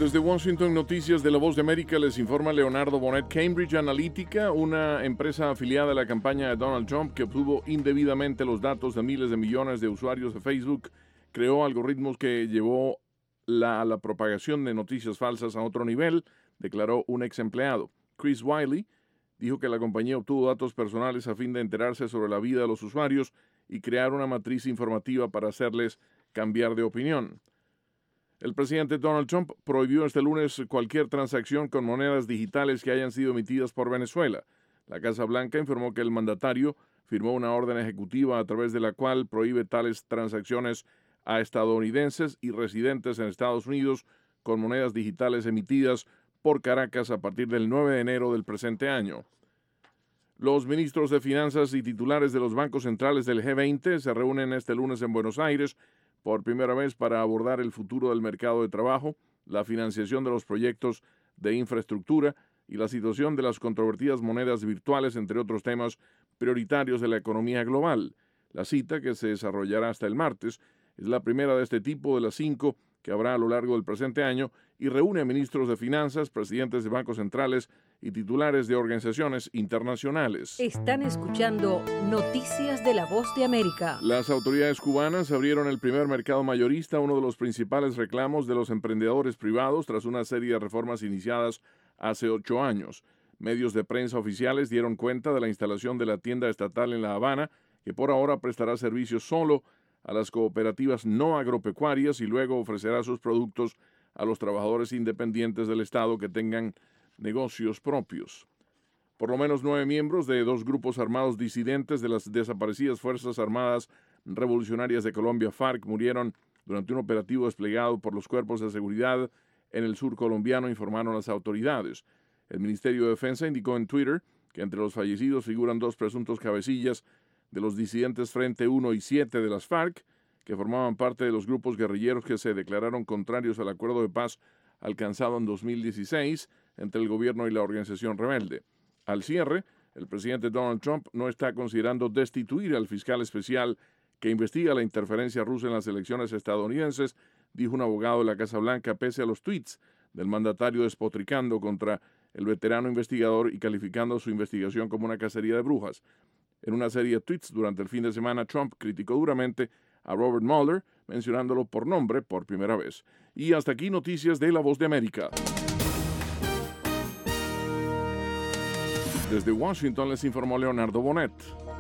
Desde Washington, Noticias de La Voz de América, les informa Leonardo Bonet. Cambridge Analytica, una empresa afiliada a la campaña de Donald Trump que obtuvo indebidamente los datos de miles de millones de usuarios de Facebook, creó algoritmos que llevó la propagación de noticias falsas a otro nivel, declaró un ex empleado. Chris Wiley dijo que la compañía obtuvo datos personales a fin de enterarse sobre la vida de los usuarios y crear una matriz informativa para hacerles cambiar de opinión. El presidente Donald Trump prohibió este lunes cualquier transacción con monedas digitales que hayan sido emitidas por Venezuela. La Casa Blanca informó que el mandatario firmó una orden ejecutiva a través de la cual prohíbe tales transacciones a estadounidenses y residentes en Estados Unidos con monedas digitales emitidas por Caracas a partir del 9 de enero del presente año. Los ministros de Finanzas y titulares de los bancos centrales del G20 se reúnen este lunes en Buenos Aires por primera vez para abordar el futuro del mercado de trabajo, la financiación de los proyectos de infraestructura y la situación de las controvertidas monedas virtuales, entre otros temas prioritarios de la economía global. La cita, que se desarrollará hasta el martes, es la primera de este tipo de las 5 que habrá a lo largo del presente año y reúne a ministros de finanzas, presidentes de bancos centrales y titulares de organizaciones internacionales. Están escuchando Noticias de La Voz de América. Las autoridades cubanas abrieron el primer mercado mayorista, uno de los principales reclamos de los emprendedores privados tras una serie de reformas iniciadas hace 8 años. Medios de prensa oficiales dieron cuenta de la instalación de la tienda estatal en La Habana, que por ahora prestará servicios solo a las cooperativas no agropecuarias y luego ofrecerá sus productos a los trabajadores independientes del Estado que tengan negocios propios. Por lo menos 9 miembros de 2 grupos armados disidentes de las desaparecidas Fuerzas Armadas Revolucionarias de Colombia, FARC, murieron durante un operativo desplegado por los cuerpos de seguridad en el sur colombiano, informaron las autoridades. El Ministerio de Defensa indicó en Twitter que entre los fallecidos figuran 2 presuntos cabecillas de los disidentes Frente 1 y 7 de las FARC, que formaban parte de los grupos guerrilleros que se declararon contrarios al acuerdo de paz alcanzado en 2016 entre el gobierno y la organización rebelde. Al cierre, el presidente Donald Trump no está considerando destituir al fiscal especial que investiga la interferencia rusa en las elecciones estadounidenses, dijo un abogado de la Casa Blanca, pese a los tweets del mandatario despotricando contra el veterano investigador y calificando su investigación como una cacería de brujas. En una serie de tweets durante el fin de semana, Trump criticó duramente a Robert Mueller, mencionándolo por nombre por primera vez. Y hasta aquí Noticias de La Voz de América. Desde Washington les informó Leonardo Bonet.